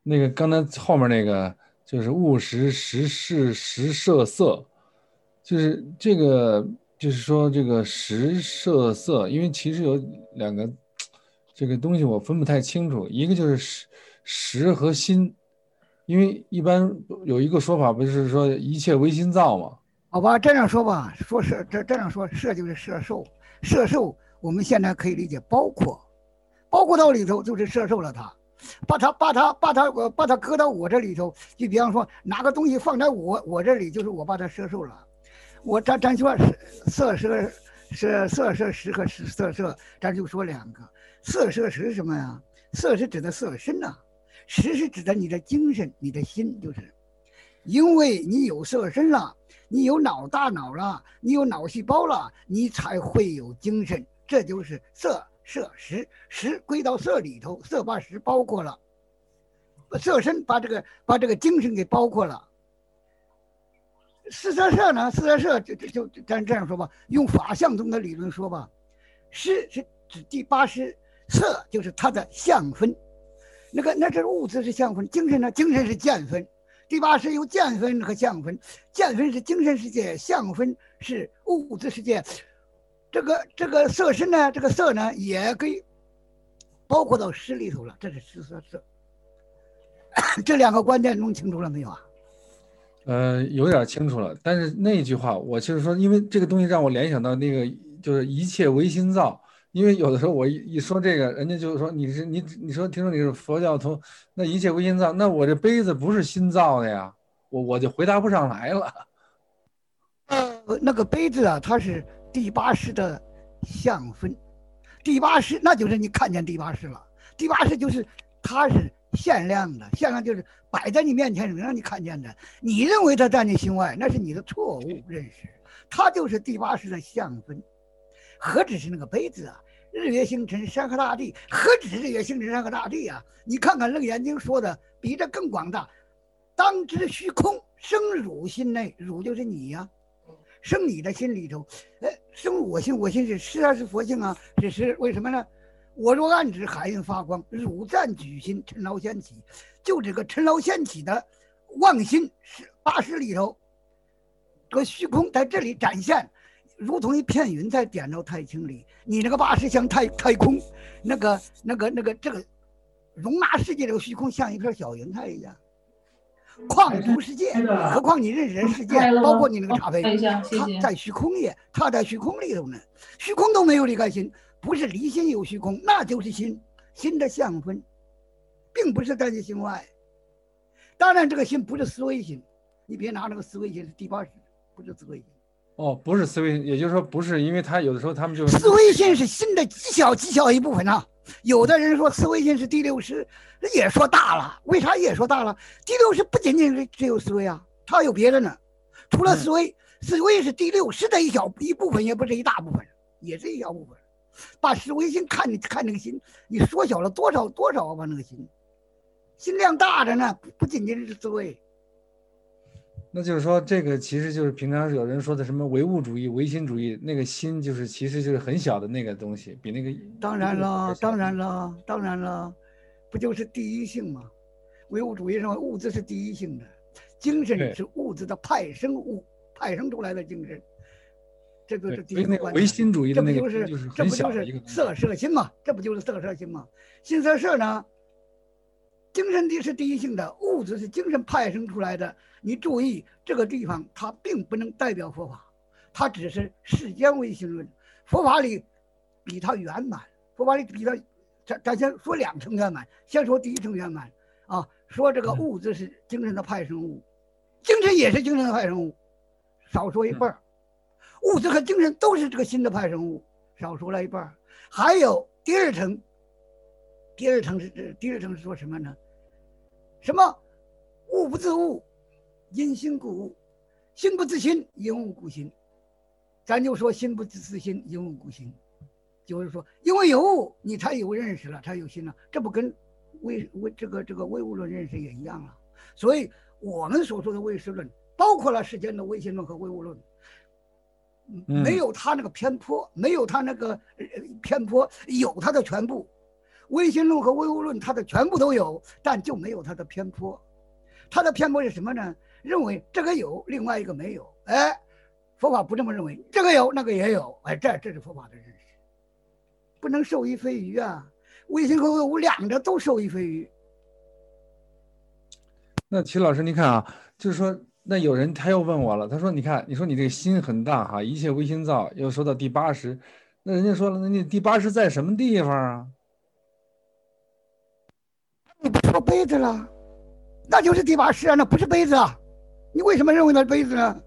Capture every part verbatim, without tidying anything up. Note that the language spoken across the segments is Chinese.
那个刚才后面那个就是物实时事时摄色，就是这个就是说这个时摄色，因为其实有两个这个东西我分不太清楚，一个就是时时和心，因为一般有一个说法不是说一切唯心造嘛。 好吧，这样说吧，说是这这样说，色就是色受，色受我们现在可以理解包括，包括到里头就是色受了它，把它把它把它我把它搁到我这里头，就比方说拿个东西放在我我这里，就是我把它摄受了。我咱咱说色色是色色时和时色色，咱就说两个，色色时是什么呀？色是指的色身呐、啊，时是指的你的精神，你的心，就是因为你有色身了。你有脑大脑了，你有脑细胞了，你才会有精神，这就是色色识，识归到色里头，色把识包括了，色身把这个把这个精神给包括了。四色色呢，四色色就就就咱这样说吧，用法相中的理论说吧，识是指第八识，色就是它的相分，那个那是物质是相分，精神呢，精神是见分。第八识有见分和相分，见分是精神世界，相分是物质世界。这个这个色身呢，这个色呢，也给包括到识里头了，这是识色色。这两个观点弄清楚了没有啊？ 呃，有点清楚了，但是那句话，我就是说，因为这个东西让我联想到那个，就是一切唯心造。因为有的时候我一一说这个，人家就说你是你，你说听说你是佛教徒，那一切唯心造，那我这杯子不是心造的呀，我我就回答不上来了。 呃，那个杯子啊，它是第八识的相分，第八识那就是你看见第八识了，第八识就是它是限量的，限量就是摆在你面前能让你看见的，你认为它在你心外，那是你的错误认识，它就是第八识的相分。何止是那个杯子啊，日月星辰山河大地，何止是日月星辰山河大地啊？你看看《楞严经》说的比这更广大，当知虚空生汝心内，汝就是你呀、啊，生你的心里头，哎，生我心，我心是是啊是佛性啊，是是为什么呢？我若暗指海印发光，汝暂举心，尘劳掀起，就这个尘劳掀起的妄心是八识里头，这个虚空在这里展现。如同一片云在点到太清里，你那个八识像太太空，那个那个那个这个容纳世界这个虚空像一片小云彩一样，旷诸世界，何况你认识的世界，包括你那个茶杯，它在虚空里，它在虚空里头呢，虚空都没有离开心，不是离心有虚空，那就是心，心的相分，并不是在你心外。当然，这个心不是思维心，你别拿那个思维心是第八识，不是思维心。 哦，不是思维，也就是说不是，因为他有的时候他们就是思维心是心的极小极小一部分啊。有的人说思维心是第六识，也说大了，为啥也说大了？第六识不仅仅是只有思维啊，它有别的呢。除了思维，嗯、思维是第六识的一小一部分，也不是一大部分，也是一小部分。把思维心看看那个心，你缩小了多少多少吧？那个心，心量大的呢，不仅仅是思维。 那就是说，这个其实就是平常有人说的什么唯物主义、唯心主义，那个心就是其实就是很小的那个东西，比那个当然了，当然了，当然了，不就是第一性吗？唯物主义认为物质是第一性的，精神是物质的派生物，派生出来的精神，这就是第一个观点。 唯心主义的那个就是这不就是色摄心吗？这不就是色摄心吗？心色摄呢？精神的是第一性的，物质是精神派生出来的。你注意这个地方，它并不能代表佛法，它只是世间唯心论。佛法里比它圆满，佛法里比它，咱咱先说两层圆满，先说第一层圆满啊，说这个物质是精神的派生物，精神也是精神的派生物，少说一半。物质和精神都是这个心的派生物，少说了一半。还有第二层。第二层是第二层是说什么呢？什么物不自物，因心故物；心不自心，因物故心。咱就说心不自心，因物故心，就是说，因为有物，你才有认识了，才有心了。这不跟唯唯这个这个唯物论认识也一样了。所以我们所说的唯识论，包括了世间的唯心论和唯物论。没有他那个偏颇，没有他那个偏颇，有他的全部。 唯心论和唯物论它的全部都有，但就没有它的偏颇。它的偏颇是什么呢？认为这个有，另外一个没有。哎，佛法不这么认为，这个有，那个也有。哎，这这是佛法的认识，不能受益非余啊。唯心和唯物两者都受益非余。 那齐老师，你看啊，就是说，那有人他又问我了，他说：“你看，你说你这个心很大哈，一切唯心造，又说到第八识，那人家说了，那你第八识在什么地方啊？” 你不说杯子了，那就是第八识啊，那不是杯子啊。你为什么认为它是杯子呢？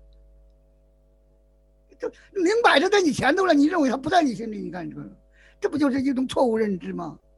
这明摆着在你前头了，你认为它不在你心里，你看这个，这不就是一种错误认知吗？